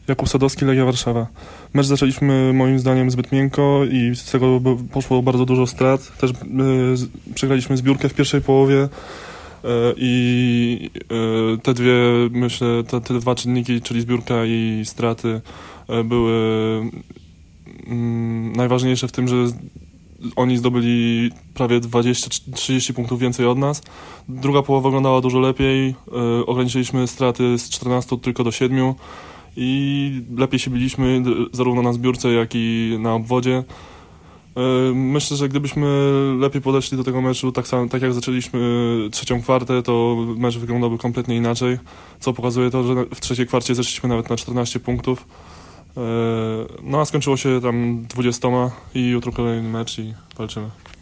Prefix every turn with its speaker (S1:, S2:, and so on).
S1: Jakub Sadowski, Legia Warszawa. Mecz zaczęliśmy moim zdaniem zbyt miękko i z tego poszło bardzo dużo strat. Też przegraliśmy zbiórkę w pierwszej połowie i te dwa czynniki, czyli zbiórka i straty, były najważniejsze w tym, że oni zdobyli prawie 20-30 punktów więcej od nas. Druga połowa wyglądała dużo lepiej. Ograniczyliśmy straty z 14 tylko do 7 i lepiej się biliśmy zarówno na zbiórce, jak i na obwodzie. Myślę, że gdybyśmy lepiej podeszli do tego meczu, tak jak zaczęliśmy trzecią kwartę, to mecz wyglądałby kompletnie inaczej, co pokazuje to, że w trzeciej kwarcie zeszliśmy nawet na 14 punktów. No a skończyło się tam 20 i jutro kolejny mecz i walczymy.